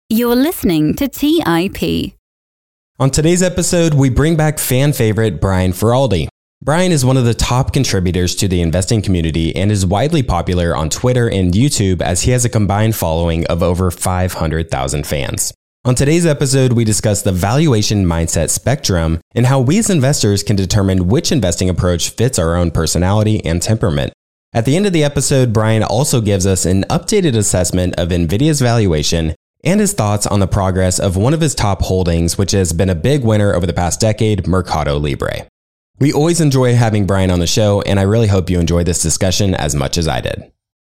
You're listening to TIP. On today's episode, we bring back fan favorite Brian Feroldi. Brian is one of the top contributors to the investing community and is widely popular on Twitter and YouTube as he has a combined following of over 500,000 fans. On today's episode, we discuss the valuation mindset spectrum and how we as investors can determine which investing approach fits our own personality and temperament. At the end of the episode, Brian also gives us an updated assessment of NVIDIA's valuation and his thoughts on the progress of one of his top holdings, which has been a big winner over the past decade, Mercado Libre. We always enjoy having Brian on the show, and I really hope you enjoy this discussion as much as I did.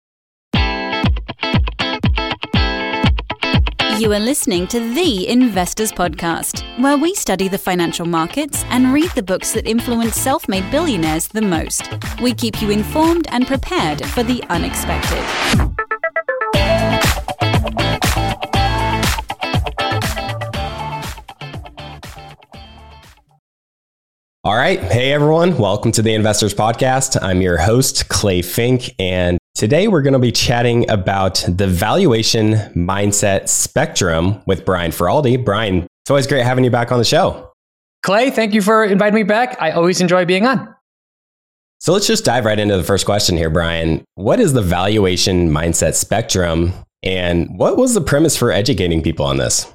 You are listening to The Investors Podcast, where we study the financial markets and read the books that influence self-made billionaires the most. We keep you informed and prepared for the unexpected. All right. Hey, everyone. Welcome to the Investors Podcast. I'm your host, Clay Fink, and today we're going to be chatting about the valuation mindset spectrum with Brian Feroldi. Brian, it's always great having you back on the show. Clay, thank you for inviting me back. I always enjoy being on. So let's just dive right into the first question here, Brian. What is the valuation mindset spectrum, and what was the premise for educating people on this?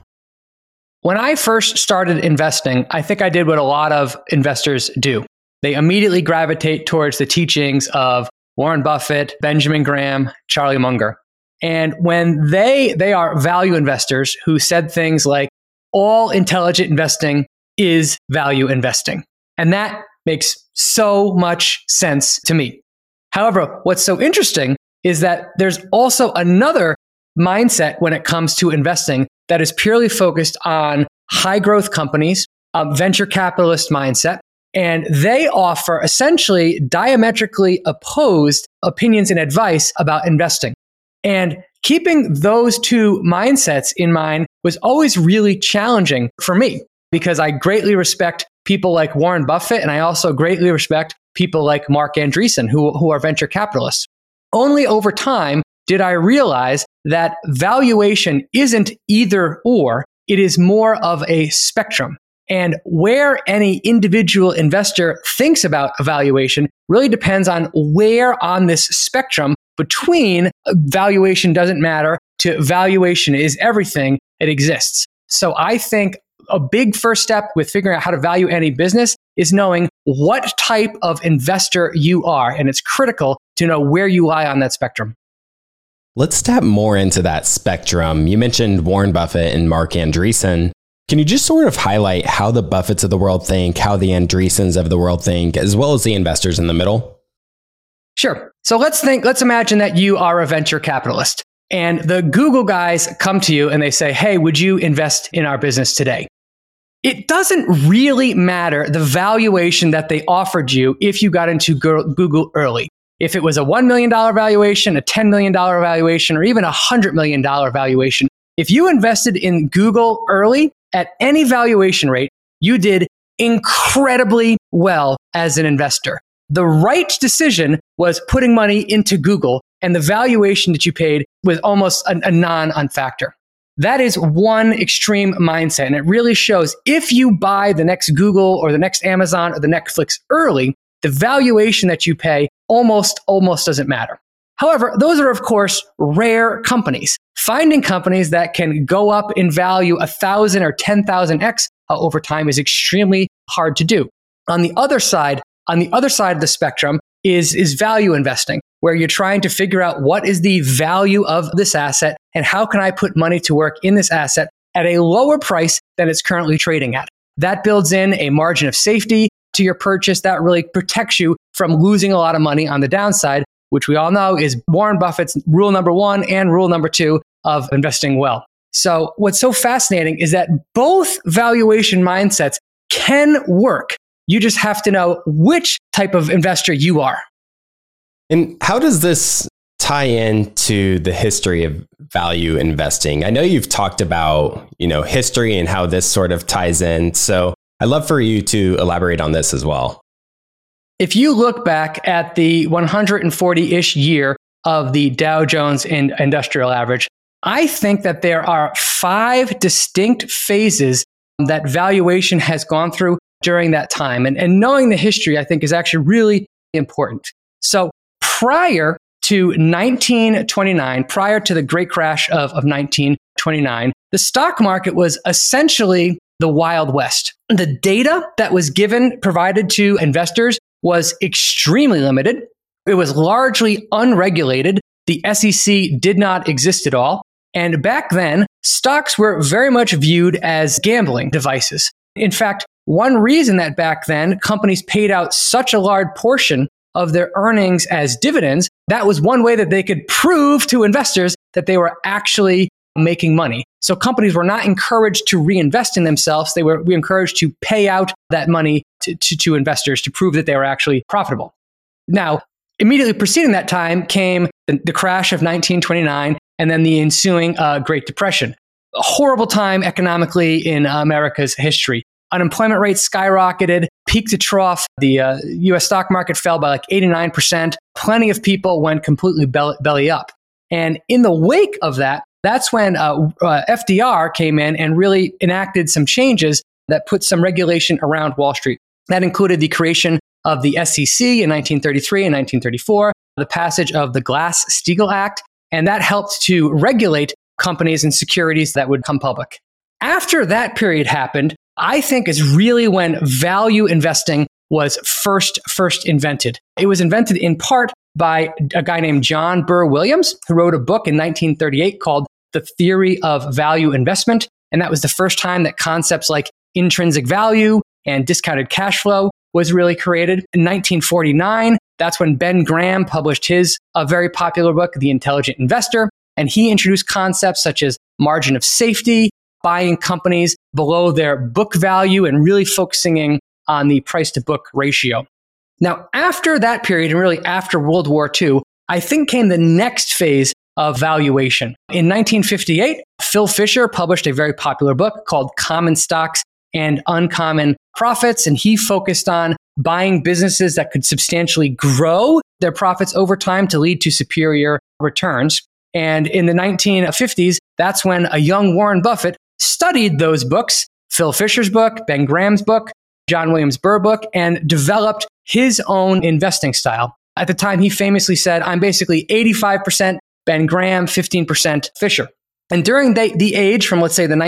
When I first started investing, I think I did what a lot of investors do. They immediately gravitate towards the teachings of Warren Buffett, Benjamin Graham, Charlie Munger. And when they are value investors who said things like, all intelligent investing is value investing. And that makes so much sense to me. However, what's so interesting is that there's also another mindset when it comes to investing that is purely focused on high growth companies, a venture capitalist mindset, and they offer essentially diametrically opposed opinions and advice about investing. And keeping those two mindsets in mind was always really challenging for me because I greatly respect people like Warren Buffett, and I also greatly respect people like Marc Andreessen, who are venture capitalists. Only over time did I realize that valuation isn't either or, it is more of a spectrum. And where any individual investor thinks about a valuation really depends on where on this spectrum between valuation doesn't matter to valuation is everything it exists. So I think a big first step with figuring out how to value any business is knowing what type of investor you are. And it's critical to know where you lie on that spectrum. Let's tap more into that spectrum. You mentioned Warren Buffett and Marc Andreessen. Can you just sort of highlight how the Buffetts of the world think, how the Andreessens of the world think, as well as the investors in the middle? Sure. So let's imagine that you are a venture capitalist and the Google guys come to you and they say, hey, would you invest in our business today? It doesn't really matter the valuation that they offered you if you got into Google early. If it was a $1 million valuation, a $10 million valuation, or even a $100 million valuation, if you invested in Google early at any valuation rate, you did incredibly well as an investor. The right decision was putting money into Google, and the valuation that you paid was almost a non-factor. That is one extreme mindset, and it really shows if you buy the next Google or the next Amazon or the Netflix early, the valuation that you pay almost doesn't matter. However, those are, of course, rare companies. Finding companies that can go up in value 1,000 or 10,000x over time is extremely hard to do. On the other side of the spectrum is value investing, where you're trying to figure out what is the value of this asset and how can I put money to work in this asset at a lower price than it's currently trading at. That builds in a margin of safety to your purchase that really protects you from losing a lot of money on the downside, which we all know is Warren Buffett's rule number 1 and rule number 2 of investing well. So what's so fascinating is that both valuation mindsets can work. You just have to know which type of investor you are. And how does this tie into the history of value investing? I know you've talked about, history and how this sort of ties in. So I'd love for you to elaborate on this as well. If you look back at the 140-ish year of the Dow Jones Industrial Average, I think that there are 5 distinct phases that valuation has gone through during that time. And knowing the history, I think, is actually really important. So prior to 1929, prior to the great crash of 1929, the stock market was essentially the Wild West. The data that was provided to investors was extremely limited. It was largely unregulated. The SEC did not exist at all. And back then, stocks were very much viewed as gambling devices. In fact, one reason that back then companies paid out such a large portion of their earnings as dividends, that was one way that they could prove to investors that they were actually making money. So companies were not encouraged to reinvest in themselves. They were encouraged to pay out that money to investors to prove that they were actually profitable. Now, immediately preceding that time came the crash of 1929 and then the ensuing Great Depression. A horrible time economically in America's history. Unemployment rates skyrocketed, peak to trough. The U.S. stock market fell by like 89%. Plenty of people went completely belly up. And in the wake of that, that's when FDR came in and really enacted some changes that put some regulation around Wall Street. That included the creation of the SEC in 1933 and 1934, the passage of the Glass-Steagall Act, and that helped to regulate companies and securities that would come public. After that period happened, I think is really when value investing was first invented. It was invented in part by a guy named John Burr Williams, who wrote a book in 1938 called The Theory of Value Investment. And that was the first time that concepts like intrinsic value and discounted cash flow was really created. In 1949, that's when Ben Graham published his very popular book, The Intelligent Investor. And he introduced concepts such as margin of safety, buying companies below their book value, and really focusing on the price to book ratio. Now, after that period, and really after World War II, I think came the next phase of valuation. In 1958, Phil Fisher published a very popular book called Common Stocks and Uncommon Profits, and he focused on buying businesses that could substantially grow their profits over time to lead to superior returns. And in the 1950s, that's when a young Warren Buffett studied those books, Phil Fisher's book, Ben Graham's book, John Williams Burr book, and developed his own investing style. At the time, he famously said, I'm basically 85% Ben Graham, 15% Fisher. And during the age from, let's say, the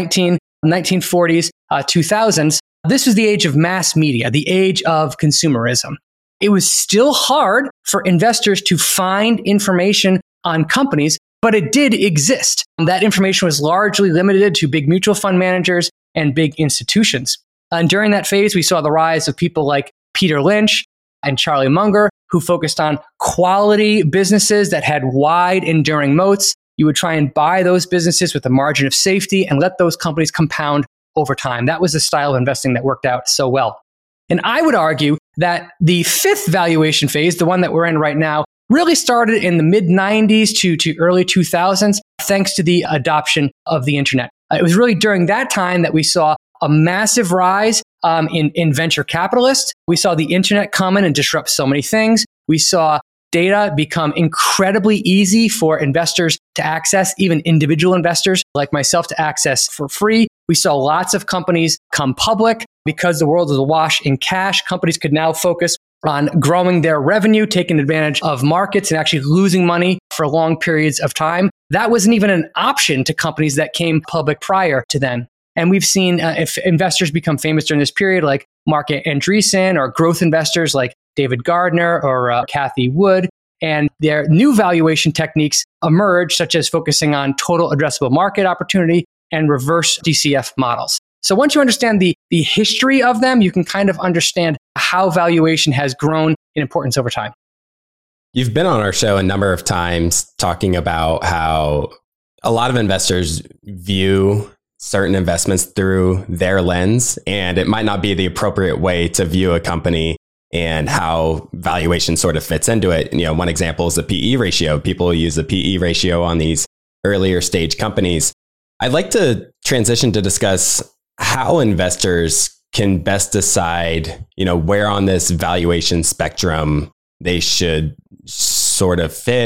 1940s, 2000s, this was the age of mass media, the age of consumerism. It was still hard for investors to find information on companies, but it did exist. That information was largely limited to big mutual fund managers and big institutions. And during that phase, we saw the rise of people like Peter Lynch and Charlie Munger, who focused on quality businesses that had wide, enduring moats. You would try and buy those businesses with a margin of safety and let those companies compound over time. That was the style of investing that worked out so well. And I would argue that the fifth valuation phase, the one that we're in right now, really started in the mid-90s to early 2000s, thanks to the adoption of the internet. It was really during that time that we saw a massive rise in venture capitalists. We saw the internet come in and disrupt so many things. We saw data become incredibly easy for investors to access, even individual investors like myself to access for free. We saw lots of companies come public because the world was awash in cash. Companies could now focus on growing their revenue, taking advantage of markets, and actually losing money for long periods of time. That wasn't even an option to companies that came public prior to then. And we've seen if investors become famous during this period, like Mark Andreessen, or growth investors like David Gardner or Cathie Wood, and their new valuation techniques emerge, such as focusing on total addressable market opportunity and reverse DCF models. So once you understand the history of them, you can kind of understand how valuation has grown in importance over time. You've been on our show a number of times talking about how a lot of investors view certain investments through their lens, and it might not be the appropriate way to view a company and how valuation sort of fits into it. You know, one example is the PE ratio. People use the PE ratio on these earlier stage companies. I'd like to transition to discuss how investors can best decide, you know, where on this valuation spectrum they should sort of fit, or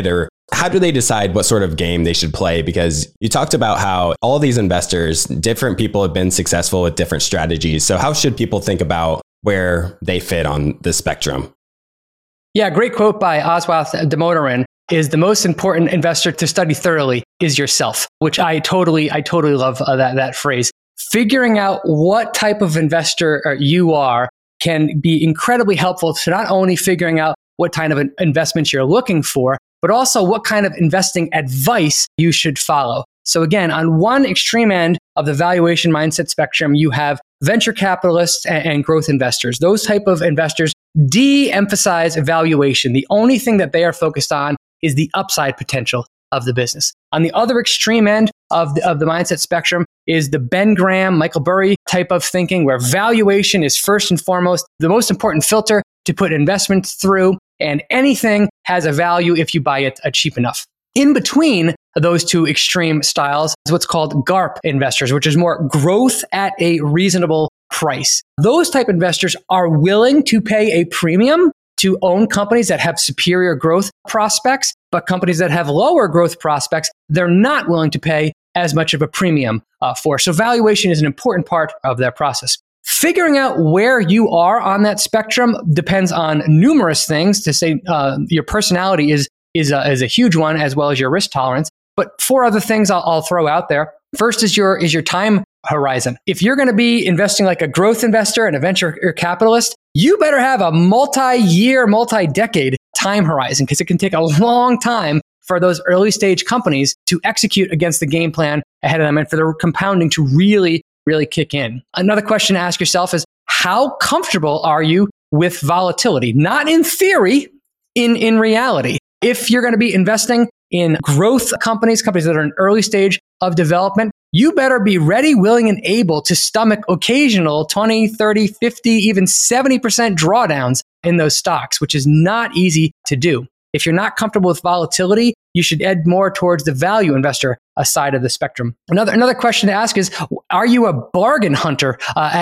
How do they decide what sort of game they should play? Because you talked about how all these investors, different people have been successful with different strategies. So how should people think about where they fit on the spectrum? Yeah, great quote by Oswath Damodaran is the most important investor to study thoroughly is yourself, which I totally love that phrase. Figuring out what type of investor you are can be incredibly helpful to not only figuring out what kind of investments you're looking for, but also what kind of investing advice you should follow. So again, on one extreme end of the valuation mindset spectrum, you have venture capitalists and growth investors. Those type of investors de-emphasize valuation. The only thing that they are focused on is the upside potential of the business. On the other extreme end of the mindset spectrum is the Ben Graham, Michael Burry type of thinking, where valuation is first and foremost the most important filter to put investments through, and anything has a value if you buy it cheap enough. In between those two extreme styles is what's called GARP investors, which is more growth at a reasonable price. Those type investors are willing to pay a premium to own companies that have superior growth prospects, but companies that have lower growth prospects, they're not willing to pay as much of a premium for. So valuation is an important part of that process. Figuring out where you are on that spectrum depends on numerous things. To say your personality is a huge one, as well as your risk tolerance. But 4 other things I'll throw out there. First is your time horizon. If you're going to be investing like a growth investor and a venture capitalist, you better have a multi-year, multi-decade time horizon, because it can take a long time for those early stage companies to execute against the game plan ahead of them and for the compounding to really kick in. Another question to ask yourself is, how comfortable are you with volatility? Not in theory, in reality. If you're going to be investing in growth companies that are in early stage of development, you better be ready, willing, and able to stomach occasional 20, 30, 50, even 70% drawdowns in those stocks, which is not easy to do. If you're not comfortable with volatility, you should head more towards the value investor side of the spectrum. Another question to ask is, are you a bargain hunter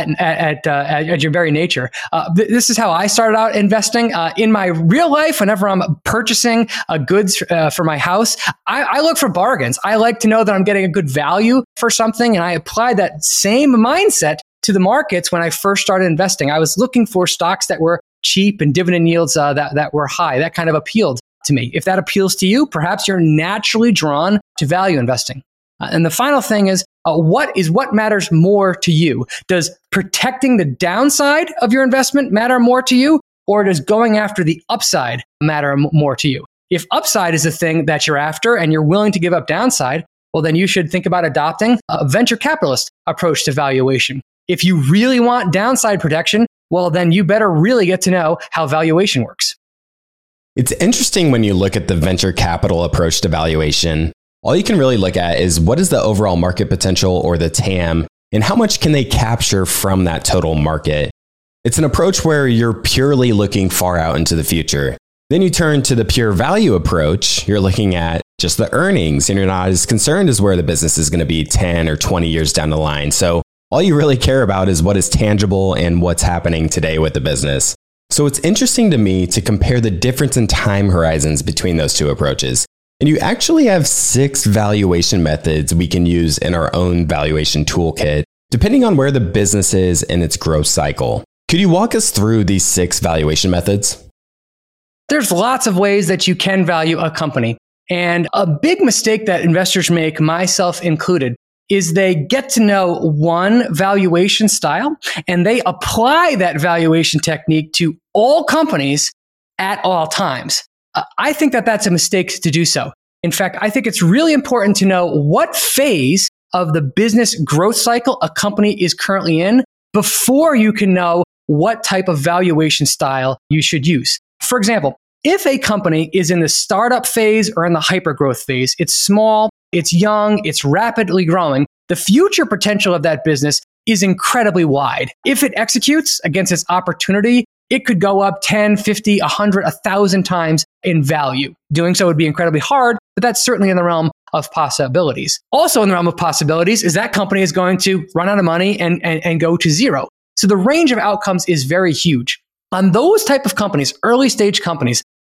at your very nature? This is how I started out investing. In my real life, whenever I'm purchasing goods for my house, I look for bargains. I like to know that I'm getting a good value for something, and I apply that same mindset to the markets when I first started investing. I was looking for stocks that were cheap and dividend yields that were high. That kind of appealed to me. If that appeals to you, perhaps you're naturally drawn to value investing. And the final thing is what matters more to you? Does protecting the downside of your investment matter more to you, or does going after the upside matter more to you? If upside is the thing that you're after and you're willing to give up downside, well, then you should think about adopting a venture capitalist approach to valuation. If you really want downside protection, well, then you better really get to know how valuation works. It's interesting when you look at the venture capital approach to valuation. All you can really look at is what is the overall market potential, or the TAM, and how much can they capture from that total market. It's an approach where you're purely looking far out into the future. Then you turn to the pure value approach. You're looking at just the earnings, and you're not as concerned as where the business is going to be 10 or 20 years down the line. So all you really care about is what is tangible and what's happening today with the business. So it's interesting to me to compare the difference in time horizons between those two approaches. And you actually have 6 valuation methods we can use in our own valuation toolkit, depending on where the business is in its growth cycle. Could you walk us through these 6 valuation methods? There's lots of ways that you can value a company. And a big mistake that investors make, myself included, is they get to know one valuation style and they apply that valuation technique to all companies at all times. I think that that's a mistake to do so. In fact, I think it's really important to know what phase of the business growth cycle a company is currently in before you can know what type of valuation style you should use. For example, if a company is in the startup phase or in the hypergrowth phase, it's small, it's young, it's rapidly growing, the future potential of that business is incredibly wide. If it executes against its opportunity, it could go up 10, 50, 100, 1,000 times in value. Doing so would be incredibly hard, but that's certainly in the realm of possibilities. Also in the realm of possibilities is that company is going to run out of money and go to zero. So the range of outcomes is very huge. On those type of companies, early stage companies,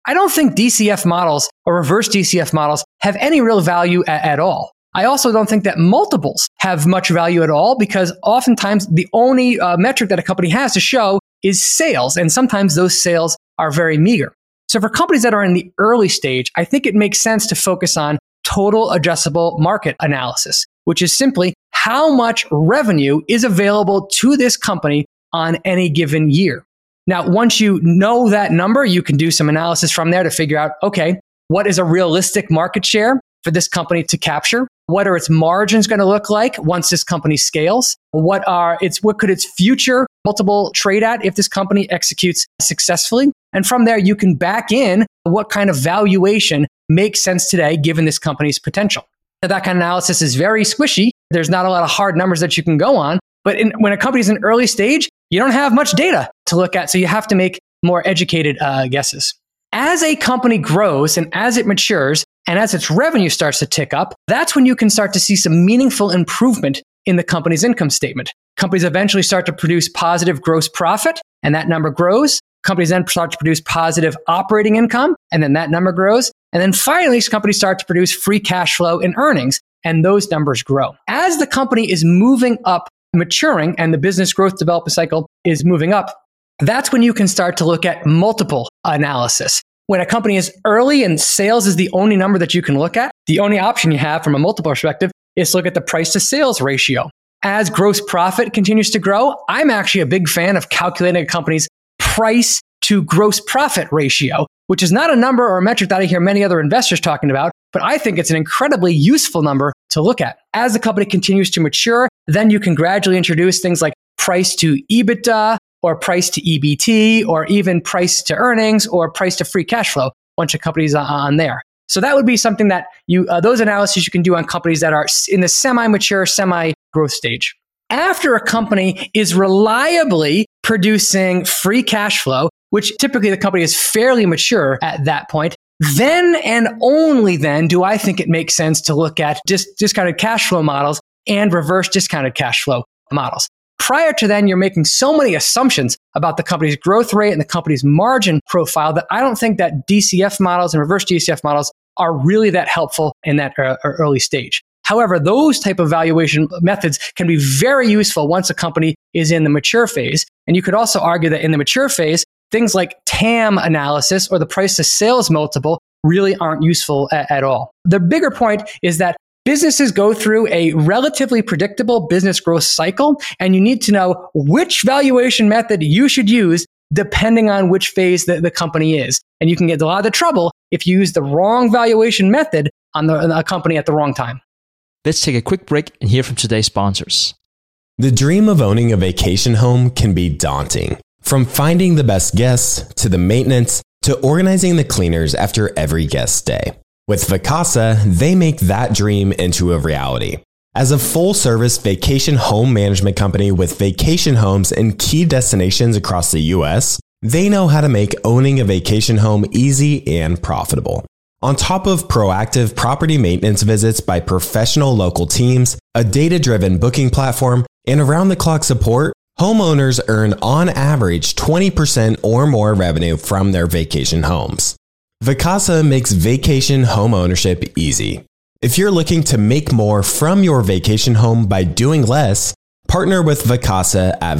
I don't think DCF models or reverse DCF models have any real value at all. I also don't think that multiples have much value at all because oftentimes the only metric that a company has to show is sales. And sometimes those sales are very meager. So for companies that are in the early stage, I think it makes sense to focus on total addressable market analysis, which is simply how much revenue is available to this company on any given year. Now, once you know that number, you can do some analysis from there to figure out, okay, what is a realistic market share for this company to capture? What are its margins going to look like once this company scales? What could its future multiple trade at if this company executes successfully? And from there, you can back in what kind of valuation makes sense today given this company's potential. Now, that kind of analysis is very squishy. There's not a lot of hard numbers that you can go on. But when a company's in early stage, you don't have much data to look at. So you have to make more educated guesses. As a company grows and as it matures and as its revenue starts to tick up, that's when you can start to see some meaningful improvement in the company's income statement. Companies eventually start to produce positive gross profit, and that number grows. Companies then start to produce positive operating income, and then that number grows. And then finally, companies start to produce free cash flow and earnings, and those numbers grow. As the company is moving up, maturing, and the business growth development cycle is moving up, that's when you can start to look at multiple analysis. When a company is early and sales is the only number that you can look at, the only option you have from a multiple perspective is to look at the price to sales ratio. As gross profit continues to grow, I'm actually a big fan of calculating a company's price to gross profit ratio, which is not a number or a metric that I hear many other investors talking about, but I think it's an incredibly useful number to look at. As the company continues to mature, then you can gradually introduce things like price to EBITDA, or price to EBT, or even price to earnings, or price to free cash flow once a company's on there. So that would be something that those analyses you can do on companies that are in the semi-mature, semi-growth stage. After a company is reliably producing free cash flow, which typically the company is fairly mature at that point, then and only then do I think it makes sense to look at discounted cash flow models and reverse discounted cash flow models. Prior to then, you're making so many assumptions about the company's growth rate and the company's margin profile that I don't think that DCF models and reverse DCF models are really that helpful in that early stage. However, those type of valuation methods can be very useful once a company is in the mature phase. And you could also argue that in the mature phase, things like TAM analysis or the price to sales multiple really aren't useful at all. The bigger point is that businesses go through a relatively predictable business growth cycle, and you need to know which valuation method you should use depending on which phase the company is. And you can get a lot of the trouble if you use the wrong valuation method on a company at the wrong time. Let's take a quick break and hear from today's sponsors. The dream of owning a vacation home can be daunting. From finding the best guests, to the maintenance, to organizing the cleaners after every guest stay. With Vacasa, they make that dream into a reality. As a full-service vacation home management company with vacation homes in key destinations across the U.S., they know how to make owning a vacation home easy and profitable. On top of proactive property maintenance visits by professional local teams, a data-driven booking platform, and around-the-clock support, homeowners earn on average 20% or more revenue from their vacation homes. Vacasa makes vacation home ownership easy. If you're looking to make more from your vacation home by doing less, partner with Vacasa at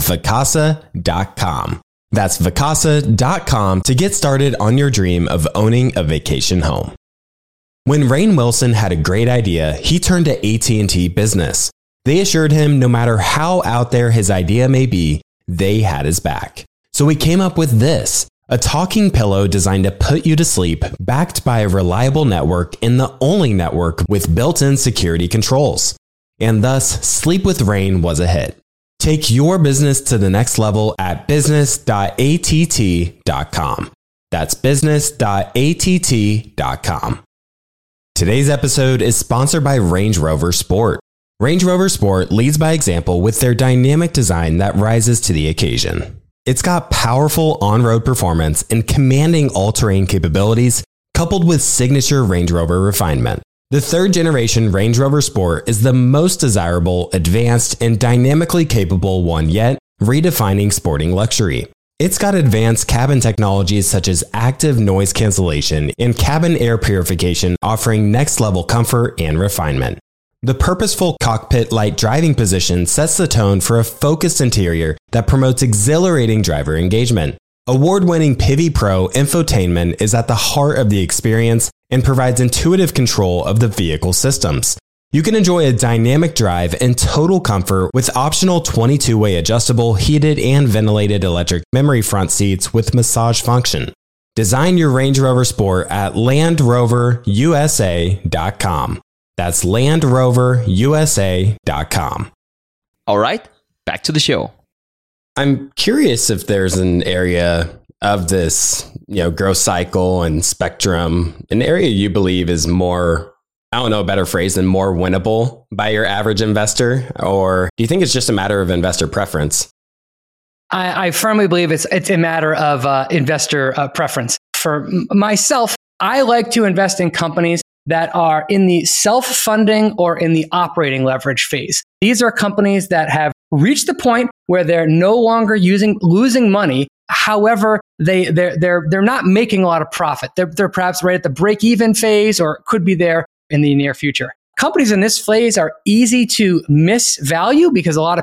vacasa.com. That's vacasa.com to get started on your dream of owning a vacation home. When Rainn Wilson had a great idea, he turned to AT&T Business. They assured him no matter how out there his idea may be, they had his back. So he came up with this. A talking pillow designed to put you to sleep, backed by a reliable network and the only network with built-in security controls. And thus, Sleep with Rainn was a hit. Take your business to the next level at business.att.com. That's business.att.com. Today's episode is sponsored by Range Rover Sport. Range Rover Sport leads by example with their dynamic design that rises to the occasion. It's got powerful on-road performance and commanding all-terrain capabilities, coupled with signature Range Rover refinement. The third-generation Range Rover Sport is the most desirable, advanced, and dynamically capable one yet, redefining sporting luxury. It's got advanced cabin technologies such as active noise cancellation and cabin air purification, offering next-level comfort and refinement. The purposeful cockpit-like driving position sets the tone for a focused interior that promotes exhilarating driver engagement. Award-winning Pivi Pro infotainment is at the heart of the experience and provides intuitive control of the vehicle systems. You can enjoy a dynamic drive and total comfort with optional 22-way adjustable, heated and ventilated electric memory front seats with massage function. Design your Range Rover Sport at LandRoverUSA.com. That's LandRoverUSA.com. All right, back to the show. I'm curious if there's an area of this, growth cycle and spectrum, an area you believe is more, I don't know a better phrase than more winnable by your average investor, or do you think it's just a matter of investor preference? I firmly believe it's a matter of investor preference. For myself, I like to invest in companies that are in the self-funding or in the operating leverage phase. These are companies that have reached the point where they're no longer losing money. However, they're not making a lot of profit. They're perhaps right at the break-even phase, or could be there in the near future. Companies in this phase are easy to misvalue because a lot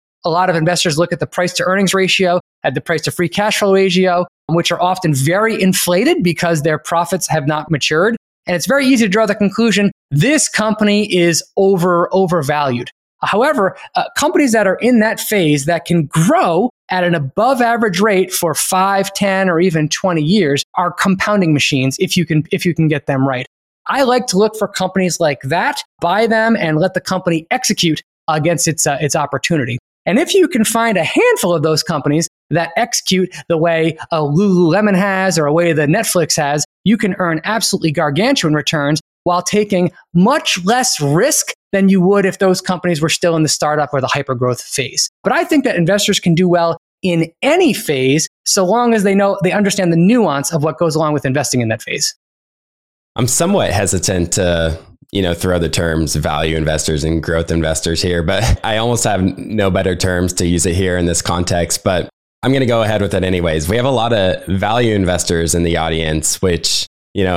of investors look at the price to earnings ratio, at the price to free cash flow ratio, which are often very inflated because their profits have not matured. And it's very easy to draw the conclusion this company is overvalued. However, companies that are in that phase that can grow at an above average rate for 5, 10, or even 20 years are compounding machines if you can get them right. I like to look for companies like that, buy them, and let the company execute against its opportunity. And if you can find a handful of those companies that execute the way a Lululemon has or a way that Netflix has, you can earn absolutely gargantuan returns while taking much less risk than you would if those companies were still in the startup or the hypergrowth phase. But I think that investors can do well in any phase so long as they understand the nuance of what goes along with investing in that phase. I'm somewhat hesitant to throw the terms value investors and growth investors here, but I almost have no better terms to use it here in this context, but I'm going to go ahead with it anyways. We have a lot of value investors in the audience, which,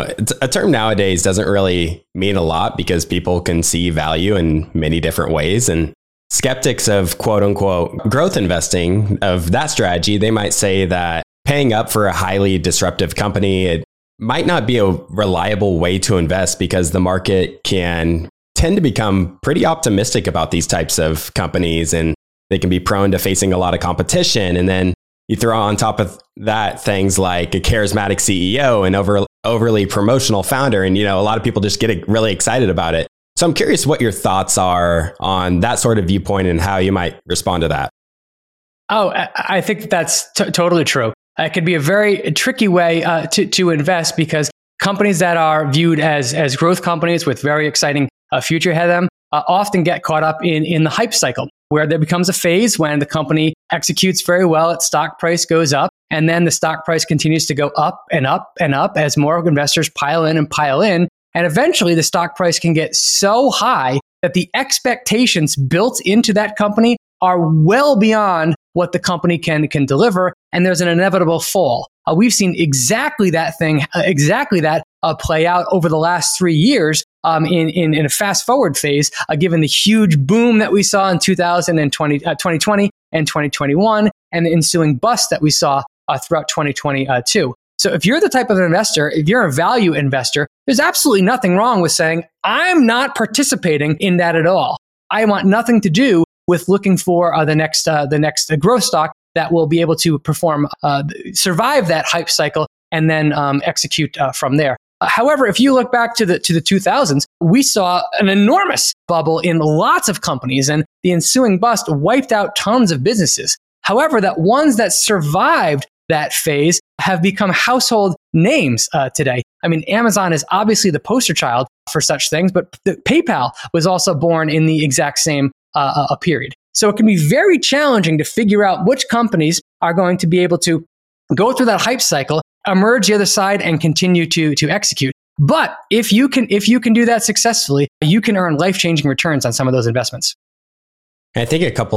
a term nowadays doesn't really mean a lot because people can see value in many different ways. And skeptics of quote unquote growth investing, of that strategy, they might say that paying up for a highly disruptive company, it might not be a reliable way to invest because the market can tend to become pretty optimistic about these types of companies, and they can be prone to facing a lot of competition. And then you throw on top of that things like a charismatic CEO and overly promotional founder, and a lot of people just get really excited about it. So I'm curious what your thoughts are on that sort of viewpoint and how you might respond to that. Oh, I think that's totally true. It could be a very tricky way to invest because companies that are viewed as growth companies with very exciting future ahead of them often get caught up in the hype cycle, where there becomes a phase when the company executes very well, its stock price goes up, and then the stock price continues to go up and up and up as more investors pile in. And eventually the stock price can get so high that the expectations built into that company are well beyond what the company can deliver, and there's an inevitable fall. We've seen exactly that play out over the last 3 years in a fast forward phase, given the huge boom that we saw in 2020 and 2021, and the ensuing bust that we saw throughout 2022. So if you're the type of investor, if you're a value investor, there's absolutely nothing wrong with saying, I'm not participating in that at all. I want nothing to do with looking for the next growth stock that will be able to survive that hype cycle and then execute from there. However, if you look back to the 2000s, we saw an enormous bubble in lots of companies, and the ensuing bust wiped out tons of businesses. However, the ones that survived that phase have become household names today. I mean, Amazon is obviously the poster child for such things, but PayPal was also born in the exact same period. So it can be very challenging to figure out which companies are going to be able to go through that hype cycle, emerge the other side, and continue to execute. But if you can do that successfully, you can earn life-changing returns on some of those investments. I think a couple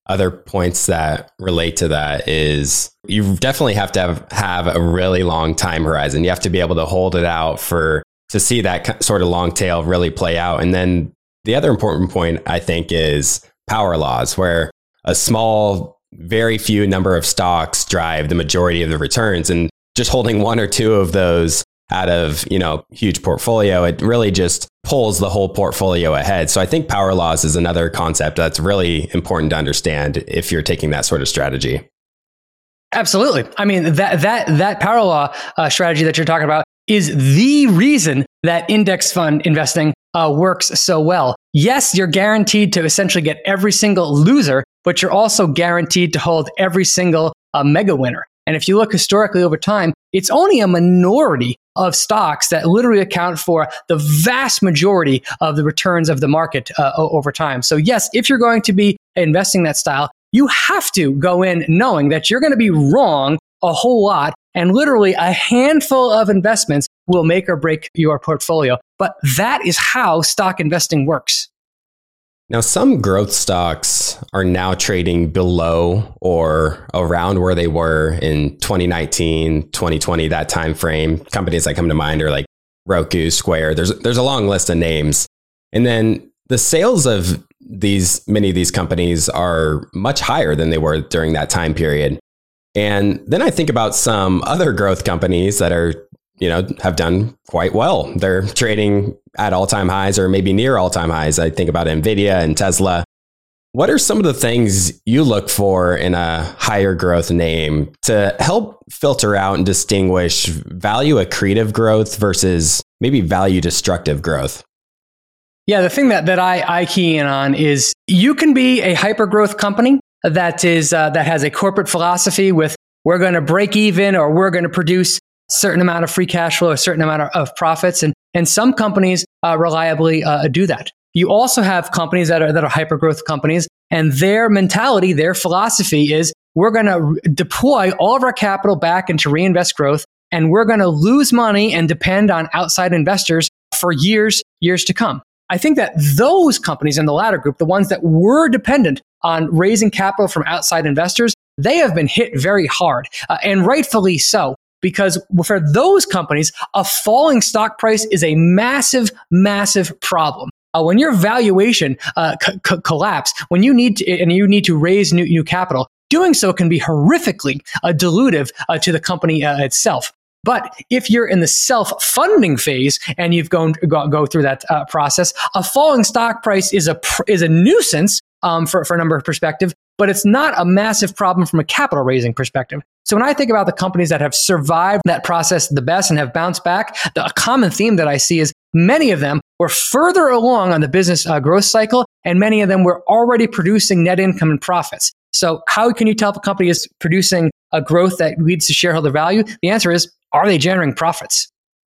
other points that relate to that is you definitely have to have a really long time horizon. You have to be able to hold it out to see that sort of long tail really play out. And then the other important point, I think, is power laws, where a small, very few number of stocks drive the majority of the returns. And just holding one or two of those out of, huge portfolio, it really just pulls the whole portfolio ahead. So I think power laws is another concept that's really important to understand if you're taking that sort of strategy. Absolutely. I mean, that power law strategy that you're talking about is the reason that index fund investing works so well. Yes, you're guaranteed to essentially get every single loser, but you're also guaranteed to hold every single mega winner. And if you look historically over time, it's only a minority of stocks that literally account for the vast majority of the returns of the market over time. So yes, if you're going to be investing that style, you have to go in knowing that you're going to be wrong a whole lot, and literally a handful of investments will make or break your portfolio. But that is how stock investing works. Now, some growth stocks are now trading below or around where they were in 2019, 2020, that time frame. Companies that come to mind are like Roku, Square. There's a long list of names. And then the sales of many of these companies are much higher than they were during that time period. And then I think about some other growth companies that are, have done quite well. They're trading at all-time highs or maybe near all-time highs. I think about Nvidia and Tesla. What are some of the things you look for in a higher growth name to help filter out and distinguish value accretive growth versus maybe value destructive growth? Yeah, the thing that I key in on is you can be a hyper growth company that has a corporate philosophy with we're going to break even or we're going to produce a certain amount of free cash flow, a certain amount of profits. And some companies reliably do that. You also have companies that are hyper growth companies, and their mentality, their philosophy is we're going to deploy all of our capital back into reinvest growth, and we're going to lose money and depend on outside investors for years to come. I think that those companies in the latter group, the ones that were dependent on raising capital from outside investors, they have been hit very hard, and rightfully so, because for those companies, a falling stock price is a massive, massive problem. When your valuation collapse, when you need to raise new capital, doing so can be horrifically dilutive to the company itself. But if you're in the self-funding phase and you've go through that process, a falling stock price is a nuisance for a number of perspectives, but it's not a massive problem from a capital raising perspective. So when I think about the companies that have survived that process the best and have bounced back, the common theme that I see is many of them were further along on the business growth cycle, and many of them were already producing net income and profits. So how can you tell if a company is producing a growth that leads to shareholder value? The answer is, are they generating profits?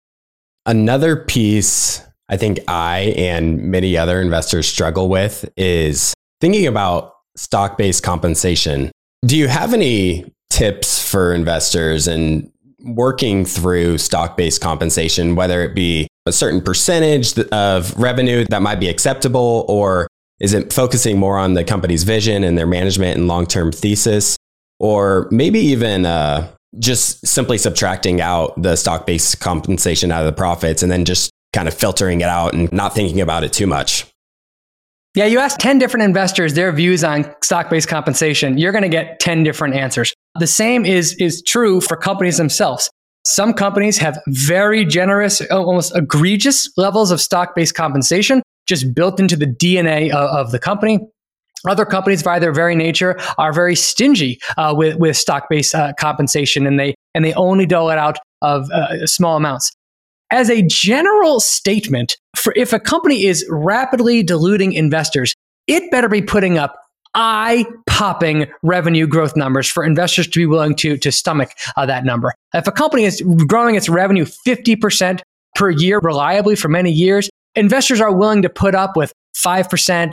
Another piece I think I and many other investors struggle with is thinking about stock-based compensation. Do you have any tips for investors in working through stock-based compensation, whether it be a certain percentage of revenue that might be acceptable, or is it focusing more on the company's vision and their management and long-term thesis, or maybe even just simply subtracting out the stock-based compensation out of the profits and then just kind of filtering it out and not thinking about it too much? Yeah, you ask 10 different investors their views on stock-based compensation, you're going to get 10 different answers. The same is true for companies themselves. Some companies have very generous, almost egregious levels of stock-based compensation just built into the DNA of the company. Other companies, by their very nature, are very stingy with stock-based compensation, and they only dole it out of small amounts. As a general statement, if a company is rapidly diluting investors, it better be putting up eye-popping revenue growth numbers for investors to be willing to stomach that number. If a company is growing its revenue 50% per year reliably for many years, investors are willing to put up with 5%,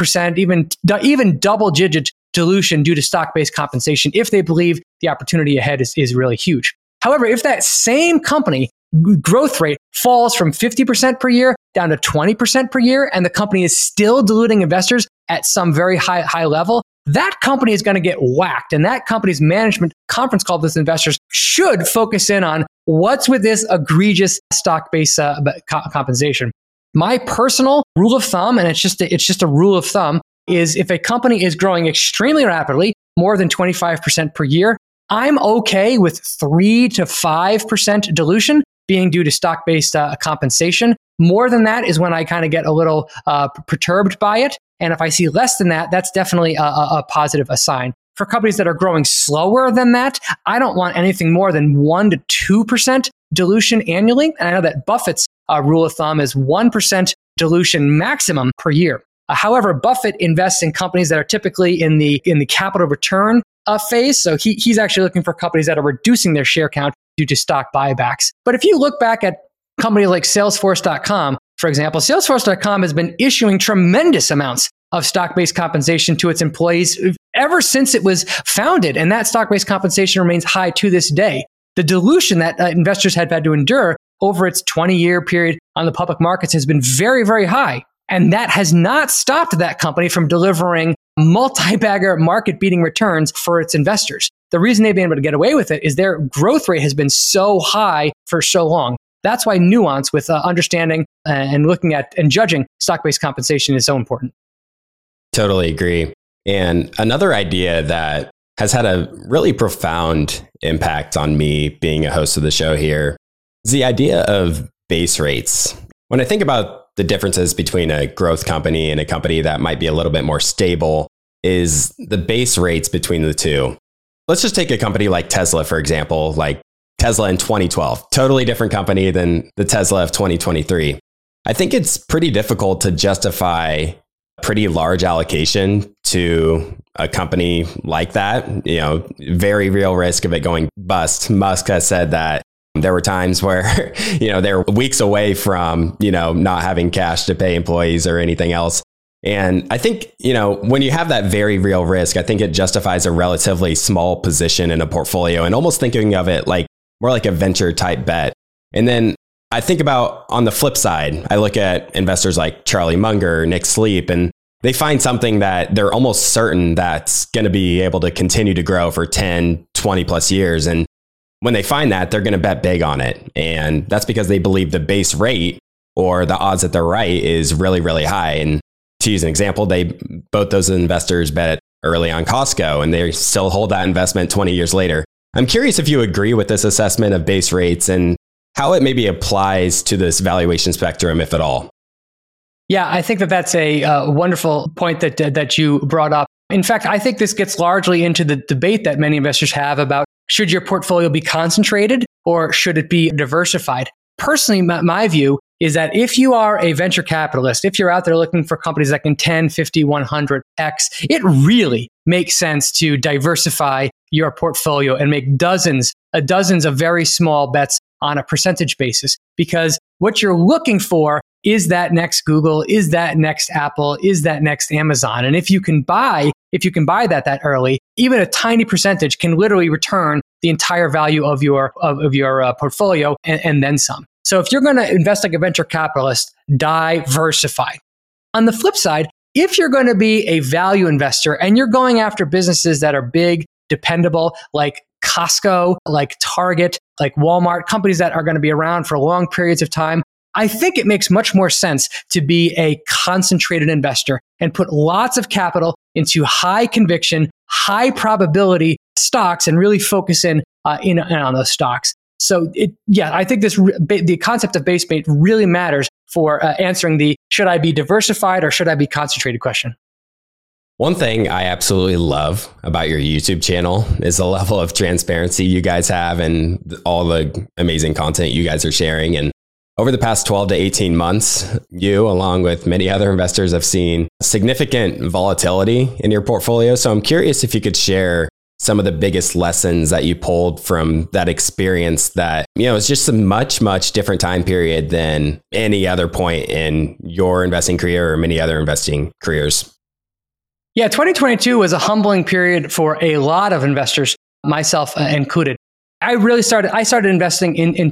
8%, even double-digit dilution due to stock-based compensation if they believe the opportunity ahead is really huge. However, if that same company growth rate falls from 50% per year down to 20% per year, and the company is still diluting investors at some very high level, that company is going to get whacked. And that company's management conference call with investors should focus in on what's with this egregious stock-based compensation. My personal rule of thumb, and it's just a rule of thumb, is if a company is growing extremely rapidly, more than 25% per year, I'm okay with 3 to 5% dilution being due to stock-based compensation. More than that is when I kind of get a little perturbed by it. And if I see less than that, that's definitely a positive sign. For companies that are growing slower than that, I don't want anything more than 1 to 2% dilution annually. And I know that Buffett's rule of thumb is 1% dilution maximum per year. However, Buffett invests in companies that are typically in the capital return phase. So he's actually looking for companies that are reducing their share count due to stock buybacks. But if you look back at companies like Salesforce.com, for example, Salesforce.com has been issuing tremendous amounts of stock-based compensation to its employees ever since it was founded. And that stock-based compensation remains high to this day. The dilution that investors have had to endure over its 20-year period on the public markets has been very, very high. And that has not stopped that company from delivering multi-bagger market-beating returns for its investors. The reason they've been able to get away with it is their growth rate has been so high for so long. That's why nuance with understanding and looking at and judging stock-based compensation is so important. Totally agree. And another idea that has had a really profound impact on me being a host of the show here is the idea of base rates. When I think about the differences between a growth company and a company that might be a little bit more stable, is the base rates between the two. Let's just take a company like Tesla, for example, like Tesla in 2012, totally different company than the Tesla of 2023. I think it's pretty difficult to justify pretty large allocation to a company like that. Very real risk of it going bust. Musk has said that there were times where, they're weeks away from, not having cash to pay employees or anything else. And I think, when you have that very real risk, I think it justifies a relatively small position in a portfolio and almost thinking of it like more like a venture type bet. And then I think about on the flip side, I look at investors like Charlie Munger, Nick Sleep, and they find something that they're almost certain that's going to be able to continue to grow for 10, 20 plus years. And when they find that, they're going to bet big on it. And that's because they believe the base rate or the odds that they're right is really, really high. And to use an example, both those investors bet early on Costco and they still hold that investment 20 years later. I'm curious if you agree with this assessment of base rates and how it maybe applies to this valuation spectrum, if at all. Yeah, I think that's a wonderful point that you brought up. In fact, I think this gets largely into the debate that many investors have about should your portfolio be concentrated or should it be diversified? Personally, my view is that if you are a venture capitalist, if you're out there looking for companies that can 10, 50, 100x, it really makes sense to diversify your portfolio and make dozens of very small bets on a percentage basis. Because what you're looking for is that next Google, is that next Apple, is that next Amazon. And if you can buy that early, even a tiny percentage can literally return the entire value of your portfolio and then some. So if you're going to invest like a venture capitalist, diversify. On the flip side, if you're going to be a value investor and you're going after businesses that are big, dependable, like Costco, like Target, like Walmart, companies that are going to be around for long periods of time, I think it makes much more sense to be a concentrated investor and put lots of capital into high conviction, high probability stocks and really focus in on those stocks. So I think the concept of base rate really matters for answering the should I be diversified or should I be concentrated question. One thing I absolutely love about your YouTube channel is the level of transparency you guys have and all the amazing content you guys are sharing. And over the past 12 to 18 months, you, along with many other investors, have seen significant volatility in your portfolio. So I'm curious if you could share some of the biggest lessons that you pulled from that experience that, it's just a much, much different time period than any other point in your investing career or many other investing careers. Yeah, 2022 was a humbling period for a lot of investors, myself included. I started investing in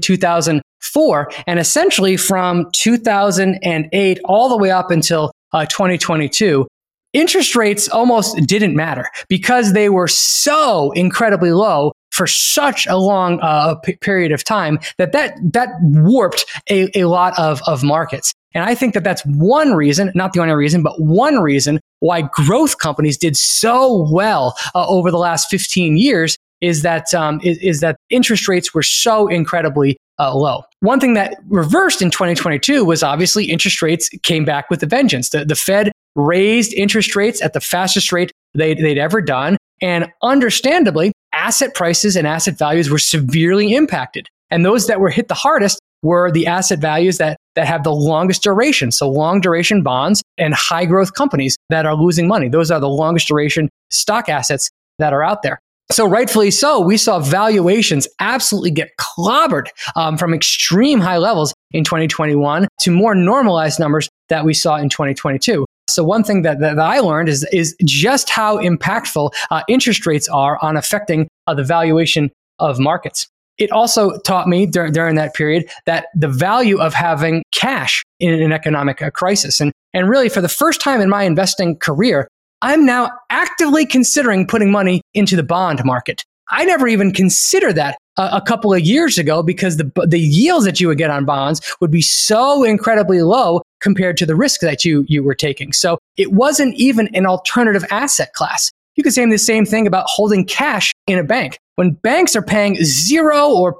2004, and essentially from 2008 all the way up until 2022, interest rates almost didn't matter because they were so incredibly low for such a long period of time that warped a lot of markets. And I think that's one reason, not the only reason, but one reason why growth companies did so well over the last 15 years is that interest rates were so incredibly low. One thing that reversed in 2022 was obviously interest rates came back with a vengeance. The Fed raised interest rates at the fastest rate they'd ever done. And understandably, asset prices and asset values were severely impacted. And those that were hit the hardest were the asset values that have the longest duration. So long duration bonds and high growth companies that are losing money. Those are the longest duration stock assets that are out there. So rightfully so, we saw valuations absolutely get clobbered from extreme high levels in 2021 to more normalized numbers that we saw in 2022. So one thing that I learned is just how impactful interest rates are on affecting the valuation of markets. It also taught me during that period that the value of having cash in an economic crisis. And really, for the first time in my investing career, I'm now actively considering putting money into the bond market. I never even considered that a couple of years ago because the yields that you would get on bonds would be so incredibly low compared to the risk that you were taking. So it wasn't even an alternative asset class. You could say the same thing about holding cash in a bank. When banks are paying 0 or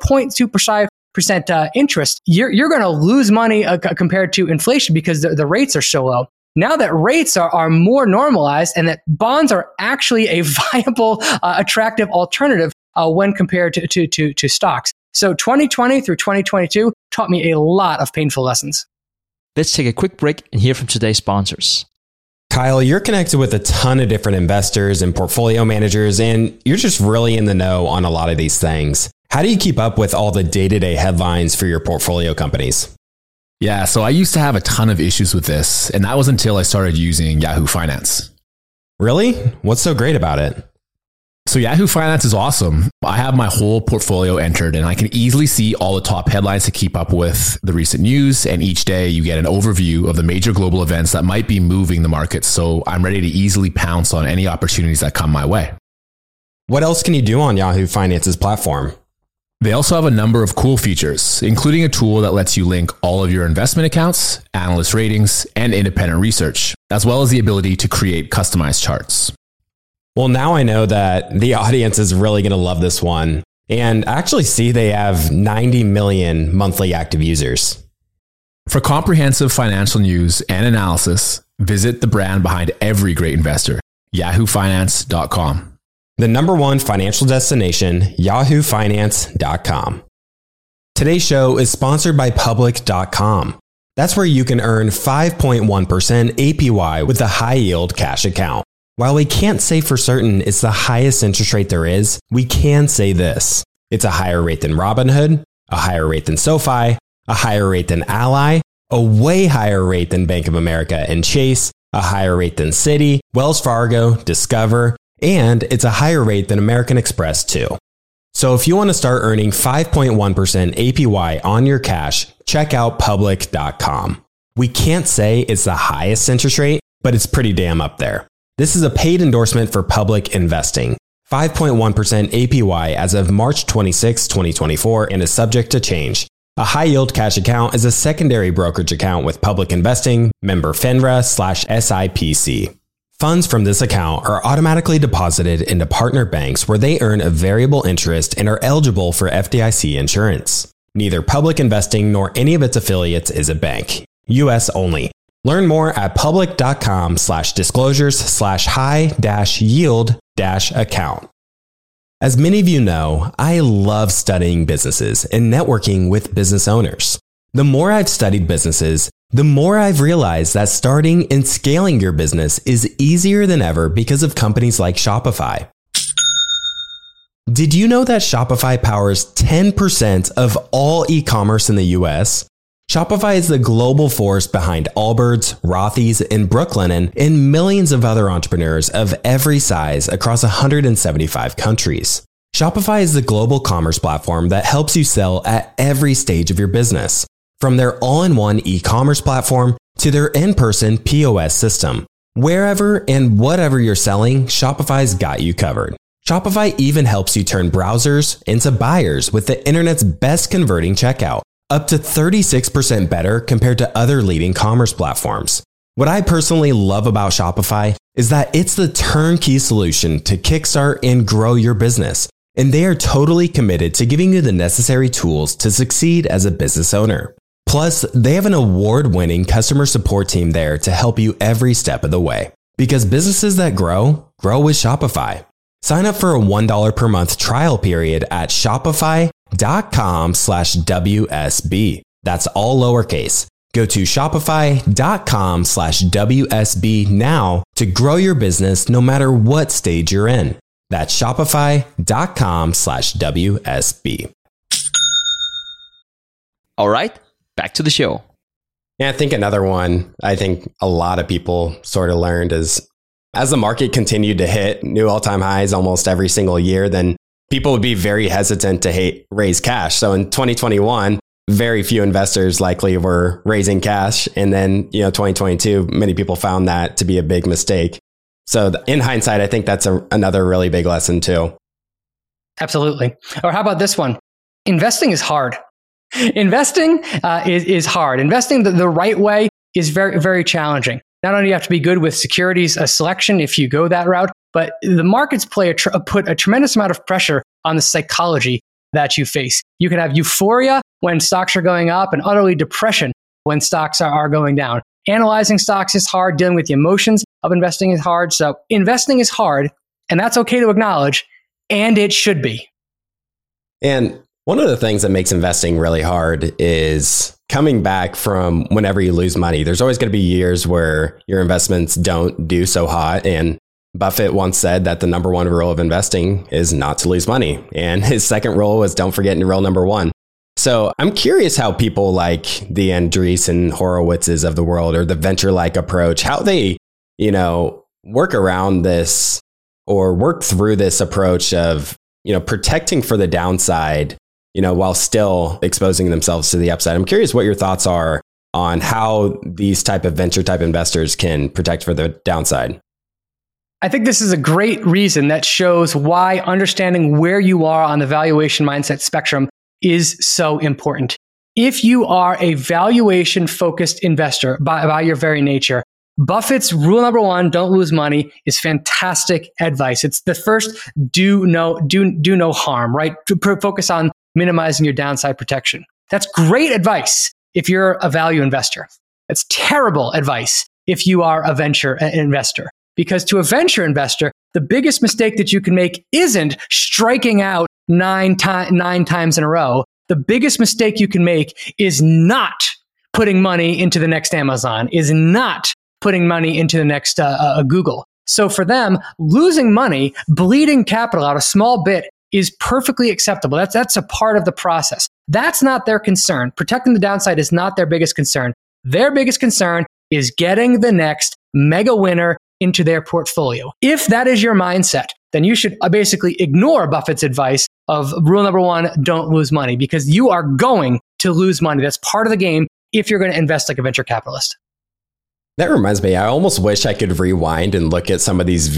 0.2% interest, you're going to lose money compared to inflation because the rates are so low. Now that rates are more normalized and that bonds are actually a viable, attractive alternative when compared to stocks. So 2020 through 2022 taught me a lot of painful lessons. Let's take a quick break and hear from today's sponsors. Kyle, you're connected with a ton of different investors and portfolio managers, and you're just really in the know on a lot of these things. How do you keep up with all the day-to-day headlines for your portfolio companies? Yeah, so I used to have a ton of issues with this, and that was until I started using Yahoo Finance. Really? What's so great about it? So Yahoo Finance is awesome. I have my whole portfolio entered and I can easily see all the top headlines to keep up with the recent news. And each day you get an overview of the major global events that might be moving the market. So I'm ready to easily pounce on any opportunities that come my way. What else can you do on Yahoo Finance's platform? They also have a number of cool features, including a tool that lets you link all of your investment accounts, analyst ratings, and independent research, as well as the ability to create customized charts. Well, now I know that the audience is really going to love this one. And actually see they have 90 million monthly active users. For comprehensive financial news and analysis, visit the brand behind every great investor, yahoofinance.com. The number one financial destination, yahoofinance.com. Today's show is sponsored by public.com. That's where you can earn 5.1% APY with a high yield cash account. While we can't say for certain it's the highest interest rate there is, we can say this. It's a higher rate than Robinhood, a higher rate than SoFi, a higher rate than Ally, a way higher rate than Bank of America and Chase, a higher rate than Citi, Wells Fargo, Discover, and it's a higher rate than American Express too. So if you want to start earning 5.1% APY on your cash, check out public.com. We can't say it's the highest interest rate, but it's pretty damn up there. This is a paid endorsement for Public Investing. 5.1% APY as of March 26, 2024 and is subject to change. A high-yield cash account is a secondary brokerage account with Public Investing, member FINRA/SIPC. Funds from this account are automatically deposited into partner banks where they earn a variable interest and are eligible for FDIC insurance. Neither Public Investing nor any of its affiliates is a bank. U.S. only. Learn more at public.com/disclosures/high-yield-account. As many of you know, I love studying businesses and networking with business owners. The more I've studied businesses, the more I've realized that starting and scaling your business is easier than ever because of companies like Shopify. Did you know that Shopify powers 10% of all e-commerce in the US? Shopify is the global force behind Allbirds, Rothy's, and Brooklinen, and millions of other entrepreneurs of every size across 175 countries. Shopify is the global commerce platform that helps you sell at every stage of your business, from their all-in-one e-commerce platform to their in-person POS system. Wherever and whatever you're selling, Shopify's got you covered. Shopify even helps you turn browsers into buyers with the internet's best converting checkout, up to 36% better compared to other leading commerce platforms. What I personally love about Shopify is that it's the turnkey solution to kickstart and grow your business, and they are totally committed to giving you the necessary tools to succeed as a business owner. Plus, they have an award-winning customer support team there to help you every step of the way. Because businesses that grow with Shopify. Sign up for a $1 per month trial period at shopify.com/WSB. That's all lowercase. Go to shopify.com/WSB now to grow your business no matter what stage you're in. That's shopify.com/WSB. All right, back to the show. Yeah, I think another one I think a lot of people sort of learned is as the market continued to hit new all-time highs almost every single year, then people would be very hesitant to raise cash. So in 2021, very few investors likely were raising cash. And then, 2022, many people found that to be a big mistake. So in hindsight, I think that's another really big lesson too. Absolutely. Or how about this one? Investing is hard. Investing is hard. Investing the right way is very, very challenging. Not only do you have to be good with securities selection if you go that route, but the markets put a tremendous amount of pressure on the psychology that you face. You can have euphoria when stocks are going up and utterly depression when stocks are going down. Analyzing stocks is hard. Dealing with the emotions of investing is hard. So investing is hard, and that's okay to acknowledge, and it should be. And one of the things that makes investing really hard is coming back from whenever you lose money. There's always going to be years where your investments don't do so hot. And Buffett once said that the number one rule of investing is not to lose money. And his second rule was don't forget rule number one. So I'm curious how people like the Andreessen Horowitzes of the world or the venture-like approach, how they, work around this or work through this approach of, protecting for the downside, while still exposing themselves to the upside. I'm curious what your thoughts are on how these type of venture type investors can protect for the downside. I think this is a great reason that shows why understanding where you are on the valuation mindset spectrum is so important. If you are a valuation focused investor by your very nature, Buffett's rule number one, don't lose money, is fantastic advice. It's the first do no harm, right? To focus on minimizing your downside protection. That's great advice if you're a value investor. That's terrible advice if you are a venture investor. Because to a venture investor, the biggest mistake that you can make isn't striking out nine times in a row. The biggest mistake you can make is not putting money into the next Amazon, is not putting money into the next Google. So for them, losing money, bleeding capital out a small bit is perfectly acceptable. That's a part of the process. That's not their concern. Protecting the downside is not their biggest concern. Their biggest concern is getting the next mega winner into their portfolio. If that is your mindset, then you should basically ignore Buffett's advice of rule number one, don't lose money, because you are going to lose money. That's part of the game if you're going to invest like a venture capitalist. That reminds me, I almost wish I could rewind and look at some of these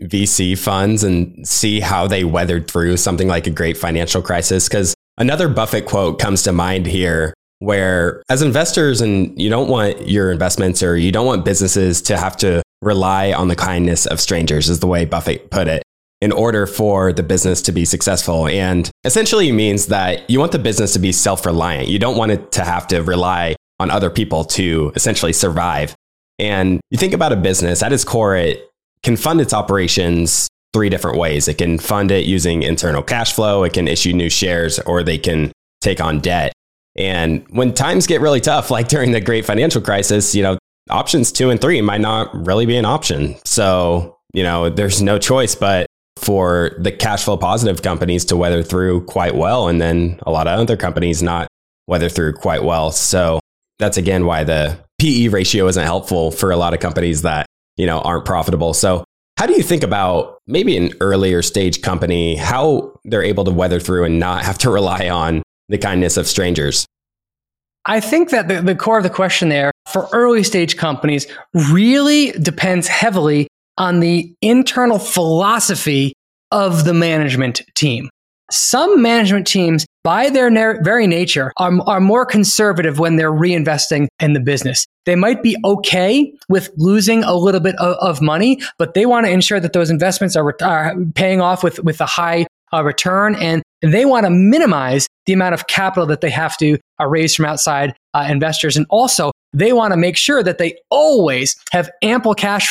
VC funds and see how they weathered through something like a great financial crisis. Because another Buffett quote comes to mind here, where as investors, and you don't want your investments or you don't want businesses to have to rely on the kindness of strangers, is the way Buffett put it, in order for the business to be successful. And essentially it means that you want the business to be self-reliant. You don't want it to have to rely on other people to essentially survive. And you think about a business, at its core, it can fund its operations three different ways. It can fund it using internal cash flow, it can issue new shares, or they can take on debt. And when times get really tough, like during the great financial crisis, options 2 and 3 might not really be an option. So, there's no choice but for the cash flow positive companies to weather through quite well. And then a lot of other companies not weather through quite well. So that's again why the PE ratio isn't helpful for a lot of companies that, aren't profitable. So how do you think about maybe an earlier stage company, how they're able to weather through and not have to rely on the kindness of strangers? I think that the core of the question there for early stage companies really depends heavily on the internal philosophy of the management team. Some management teams, by their very nature, are more conservative when they're reinvesting in the business. They might be okay with losing a little bit of money, but they want to ensure that those investments are paying off with a high return, and they want to minimize the amount of capital that they have to raise from outside investors. And also, they want to make sure that they always have ample cash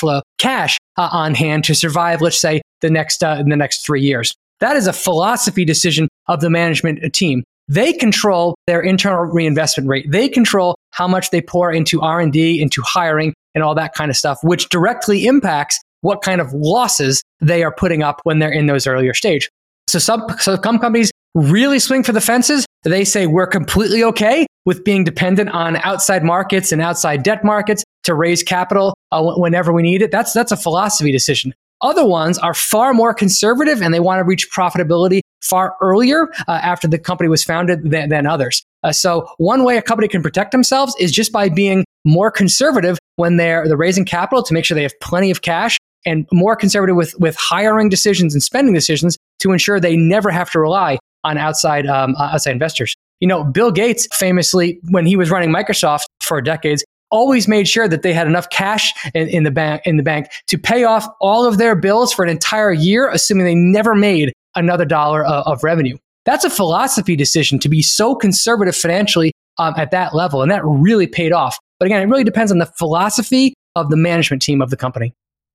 on hand to survive, let's say, in the next 3 years. That is a philosophy decision of the management team. They control their internal reinvestment rate. They control how much they pour into R&D, into hiring, and all that kind of stuff, which directly impacts what kind of losses they are putting up when they're in those earlier stage. So some companies really swing for the fences. They say we're completely okay with being dependent on outside markets and outside debt markets to raise capital whenever we need it. That's a philosophy decision. Other ones are far more conservative, and they want to reach profitability far earlier after the company was founded than others. So one way a company can protect themselves is just by being more conservative when they're raising capital to make sure they have plenty of cash, and more conservative with hiring decisions and spending decisions to ensure they never have to rely on outside investors. You know, Bill Gates famously, when he was running Microsoft for decades, always made sure that they had enough cash in the bank to pay off all of their bills for an entire year, assuming they never made another dollar of revenue. That's a philosophy decision to be so conservative financially at that level, and that really paid off. But again, it really depends on the philosophy of the management team of the company.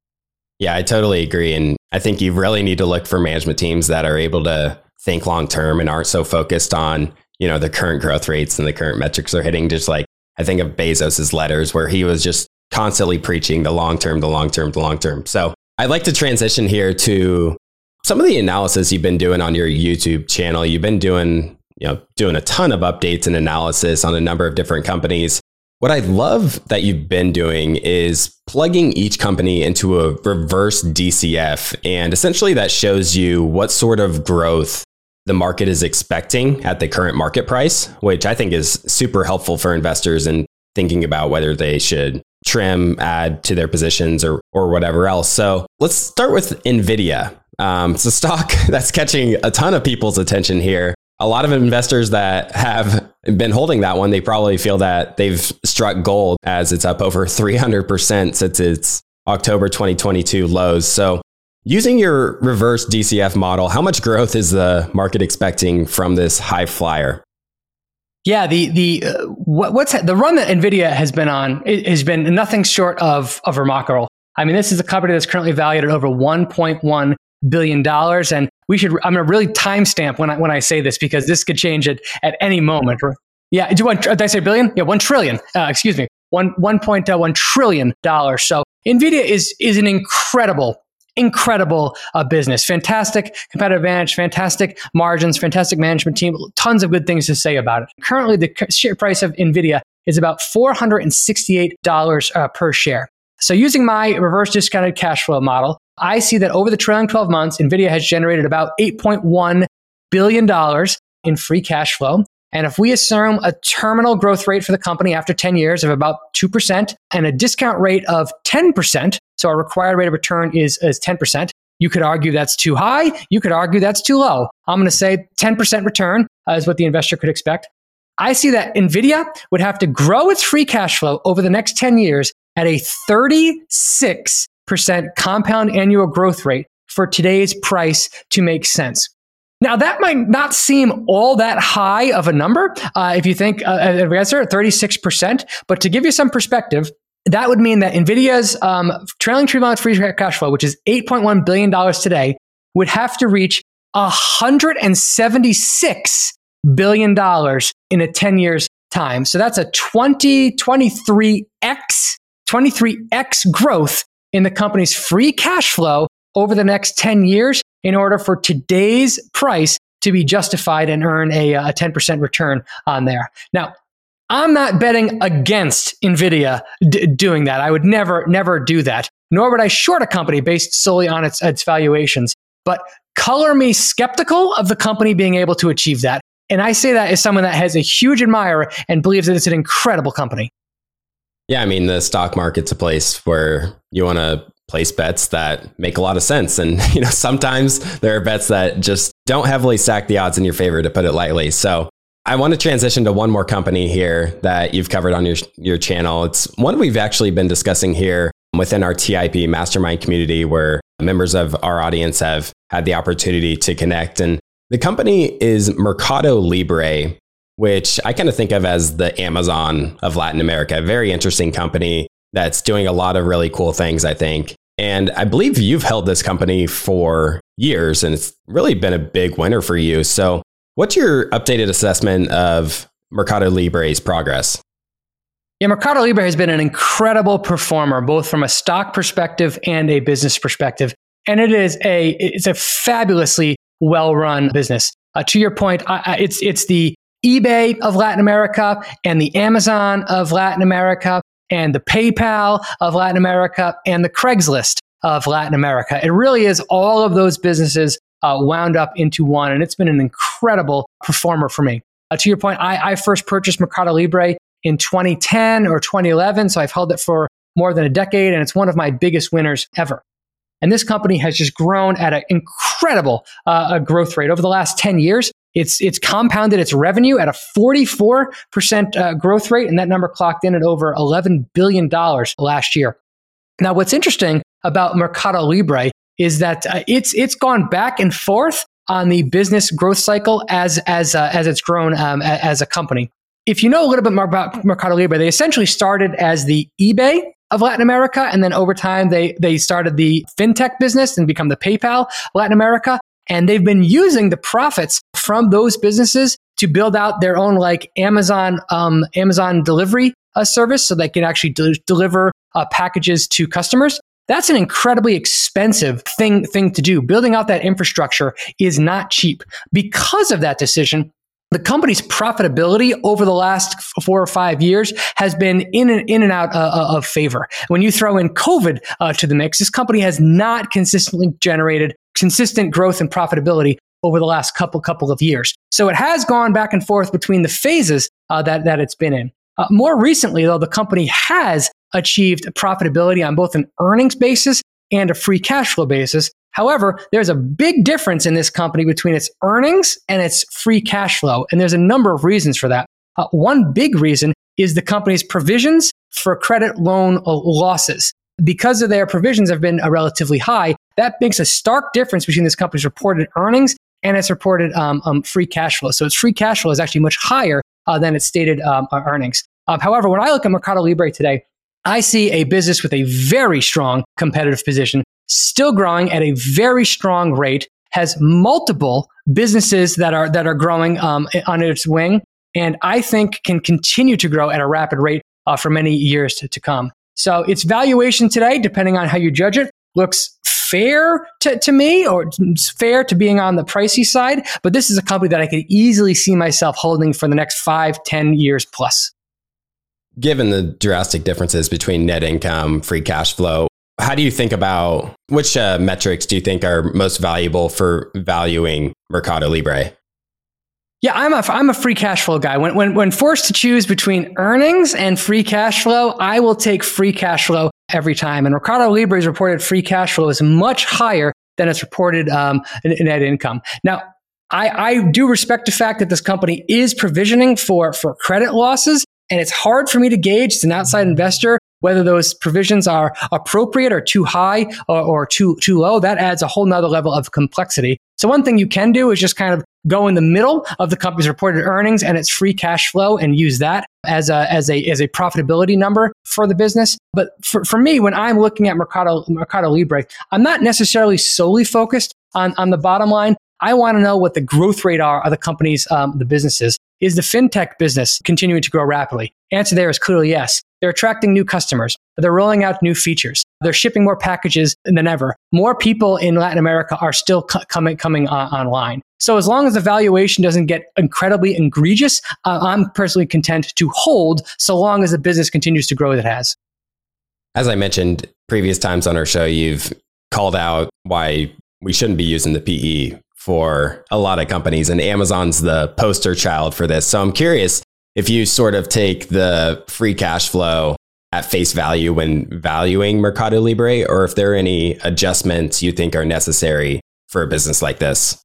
Yeah, I totally agree. And I think you really need to look for management teams that are able to think long term and aren't so focused on, the current growth rates and the current metrics they're hitting. Just like I think of Bezos's letters where he was just constantly preaching the long term, the long term, the long term. So I'd like to transition here to some of the analysis you've been doing on your YouTube channel. You've been doing a ton of updates and analysis on a number of different companies. What I love that you've been doing is plugging each company into a reverse DCF. And essentially that shows you what sort of growth the market is expecting at the current market price, which I think is super helpful for investors in thinking about whether they should trim, add to their positions or whatever else. So let's start with NVIDIA. It's a stock that's catching a ton of people's attention here. A lot of investors that have been holding that one, they probably feel that they've struck gold as it's up over 300% since its October 2022 lows. So using your reverse DCF model, how much growth is the market expecting from this high flyer? Yeah, the run that NVIDIA has been on has been nothing short of remarkable. I mean, this is a company that's currently valued at over $1.1 billion, and I'm going to really timestamp when I say this because this could change it at any moment. Yeah, did I say billion? Yeah, 1 trillion. Excuse me, $1.1 trillion. So NVIDIA is an incredible business. Fantastic competitive advantage, fantastic margins, fantastic management team, tons of good things to say about it. Currently, the share price of NVIDIA is about $468 per share. So using my reverse discounted cash flow model, I see that over the trailing 12 months, NVIDIA has generated about $8.1 billion in free cash flow. And if we assume a terminal growth rate for the company after 10 years of about 2% and a discount rate of 10%, so our required rate of return is 10%, you could argue that's too high. You could argue that's too low. I'm going to say 10% return is what the investor could expect. I see that NVIDIA would have to grow its free cash flow over the next 10 years at a 36% compound annual growth rate for today's price to make sense. Now, that might not seem all that high of a number if you think, answer 36%. But to give you some perspective, that would mean that NVIDIA's trailing 3-month free cash flow, which is $8.1 billion today, would have to reach $176 billion in a 10 years time. So that's a 23x growth in the company's free cash flow over the next 10 years in order for today's price to be justified and earn a 10% return on there. Now, I'm not betting against NVIDIA doing that. I would never do that, nor would I short a company based solely on its valuations. But color me skeptical of the company being able to achieve that. And I say that as someone that has a huge admirer and believes that it's an incredible company. Yeah, I mean, the stock market's a place where you want to place bets that make a lot of sense. And, sometimes there are bets that just don't heavily stack the odds in your favor, to put it lightly. So I want to transition to one more company here that you've covered on your channel. It's one we've actually been discussing here within our TIP mastermind community, where members of our audience have had the opportunity to connect. And the company is Mercado Libre, which I kind of think of as the Amazon of Latin America. A very interesting company that's doing a lot of really cool things, I think. And I believe you've held this company for years, and it's really been a big winner for you. So what's your updated assessment of Mercado Libre's progress? Yeah, Mercado Libre has been an incredible performer, both from a stock perspective and a business perspective. And it's a fabulously well-run business. To your point, it's the eBay of Latin America and the Amazon of Latin America and the PayPal of Latin America and the Craigslist of Latin America. It really is all of those businesses wound up into one, and it's been an incredible performer for me. To your point, I first purchased Mercado Libre in 2010 or 2011, so I've held it for more than a decade, and it's one of my biggest winners ever. And this company has just grown at an incredible growth rate. Over the last 10 years, it's compounded its revenue at a 44% growth rate, and that number clocked in at over $11 billion last year. Now, what's interesting about Mercado Libre is that it's gone back and forth on the business growth cycle as it's grown as a company. If you know a little bit more about Mercado Libre, they essentially started as the eBay of Latin America, and then over time they started the fintech business and become the PayPal Latin America. And they've been using the profits from those businesses to build out their own Amazon delivery service, so they can actually deliver packages to customers. That's an incredibly expensive thing to do. Building out that infrastructure is not cheap. Because of that decision, the company's profitability over the last 4 or 5 years has been in and out of favor. When you throw in COVID to the mix, this company has not consistently generated consistent growth and profitability over the last couple of years. So it has gone back and forth between the phases that it's been in. More recently, though, the company has achieved profitability on both an earnings basis and a free cash flow basis. However, there's a big difference in this company between its earnings and its free cash flow. And there's a number of reasons for that. One big reason is the company's provisions for credit loan losses. Because of their provisions have been relatively high, that makes a stark difference between this company's reported earnings and its reported free cash flow. So its free cash flow is actually much higher than its stated earnings. However, when I look at Mercado Libre today, I see a business with a very strong competitive position, still growing at a very strong rate, has multiple businesses that are growing on its wing, and I think can continue to grow at a rapid rate for many years to come. So its valuation today, depending on how you judge it, looks fair to me, or fair to being on the pricey side, but this is a company that I could easily see myself holding for the next 5-10 years plus. Given the drastic differences between net income, free cash flow, how do you think about which metrics do you think are most valuable for valuing Mercado Libre? Yeah, I'm a free cash flow guy. When forced to choose between earnings and free cash flow, I will take free cash flow every time. And Mercado Libre's reported free cash flow is much higher than its reported net income. Now, I do respect the fact that this company is provisioning for credit losses, and it's hard for me to gauge as an outside investor whether those provisions are appropriate or too high or too low. That adds a whole nother level of complexity. So one thing you can do is just kind of go in the middle of the company's reported earnings and its free cash flow and use that as a profitability number for the business. But for me, when I'm looking at Mercado Libre, I'm not necessarily solely focused on the bottom line. I want to know what the growth rate are of the company's the businesses. Is the fintech business continuing to grow rapidly? Answer there is clearly yes. They're attracting new customers. They're rolling out new features. They're shipping more packages than ever. More people in Latin America are still coming online. So as long as the valuation doesn't get incredibly egregious, I'm personally content to hold so long as the business continues to grow as it has. As I mentioned previous times on our show, you've called out why we shouldn't be using the PE for a lot of companies, and Amazon's the poster child for this. So I'm curious if you sort of take the free cash flow at face value when valuing Mercado Libre, or if there are any adjustments you think are necessary for a business like this?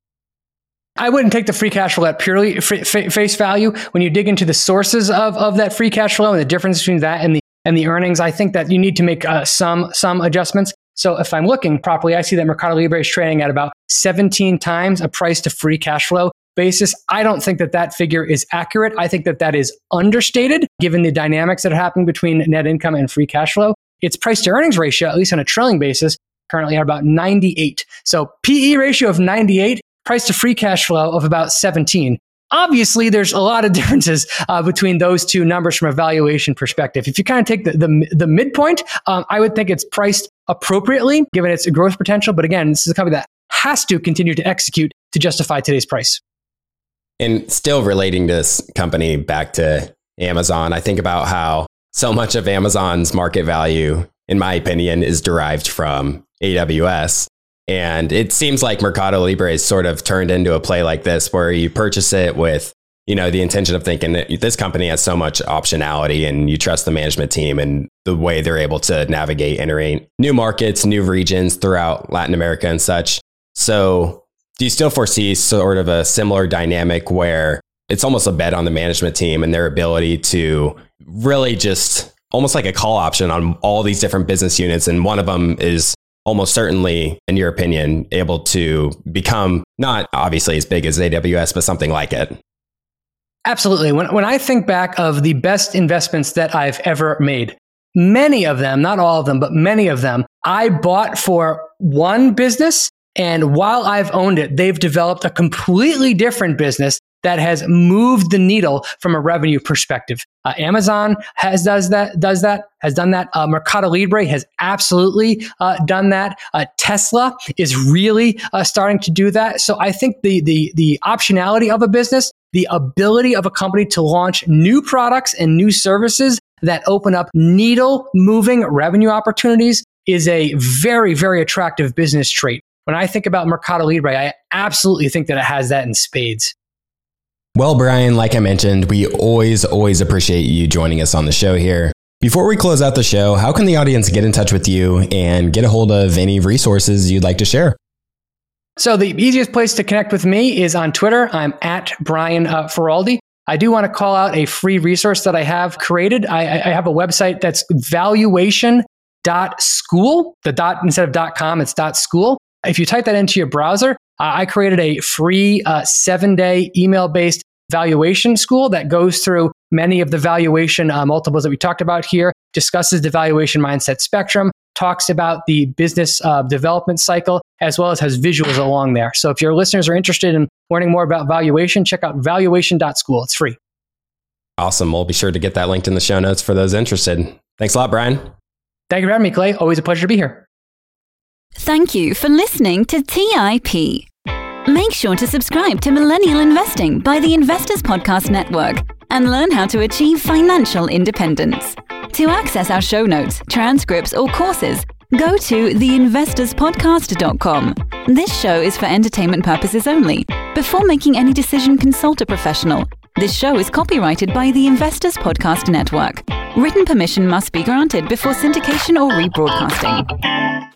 I wouldn't take the free cash flow at purely face value. When you dig into the sources of that free cash flow and the difference between that and the earnings, I think that you need to make some adjustments. So if I'm looking properly, I see that Mercado Libre is trading at about 17 times a price to free cash flow basis. I don't think that figure is accurate. I think that is understated given the dynamics that are happening between net income and free cash flow. Its price to earnings ratio, at least on a trailing basis, currently at about 98. So PE ratio of 98, price to free cash flow of about 17. Obviously, there's a lot of differences between those two numbers from a valuation perspective. If you kind of take the midpoint, I would think it's priced appropriately given its growth potential. But again, this is a company that has to continue to execute to justify today's price. And still relating this company back to Amazon, I think about how so much of Amazon's market value, in my opinion, is derived from AWS. And it seems like Mercado Libre is sort of turned into a play like this, where you purchase it with, the intention of thinking that this company has so much optionality and you trust the management team and the way they're able to navigate entering new markets, new regions throughout Latin America and such. So do you still foresee sort of a similar dynamic where it's almost a bet on the management team and their ability to really just almost like a call option on all these different business units? And one of them is almost certainly, in your opinion, able to become not obviously as big as AWS, but something like it. Absolutely. When I think back of the best investments that I've ever made, many of them, not all of them, but many of them, I bought for one business. And while I've owned it, they've developed a completely different business that has moved the needle from a revenue perspective. Amazon has done that. Mercado Libre has absolutely done that. Tesla is really starting to do that. So I think the optionality of a business, the ability of a company to launch new products and new services that open up needle-moving revenue opportunities is a very, very attractive business trait. When I think about Mercado Libre, I absolutely think that it has that in spades. Well, Brian, like I mentioned, we always appreciate you joining us on the show here. Before we close out the show, how can the audience get in touch with you and get a hold of any resources you'd like to share? So the easiest place to connect with me is on Twitter. I'm at Brian Feroldi. I do want to call out a free resource that I have created. I have a website that's valuation.school. The dot instead of .com, it's .school. If you type that into your browser, I created a free 7-day email-based valuation school that goes through many of the valuation multiples that we talked about here, discusses the valuation mindset spectrum, talks about the business development cycle, as well as has visuals along there. So if your listeners are interested in learning more about valuation, check out valuation.school. It's free. Awesome. We'll be sure to get that linked in the show notes for those interested. Thanks a lot, Brian. Thank you for having me, Clay. Always a pleasure to be here. Thank you for listening to TIP. Make sure to subscribe to Millennial Investing by the Investors Podcast Network and learn how to achieve financial independence. To access our show notes, transcripts, or courses, go to theinvestorspodcast.com. This show is for entertainment purposes only. Before making any decision, consult a professional. This show is copyrighted by the Investors Podcast Network. Written permission must be granted before syndication or rebroadcasting.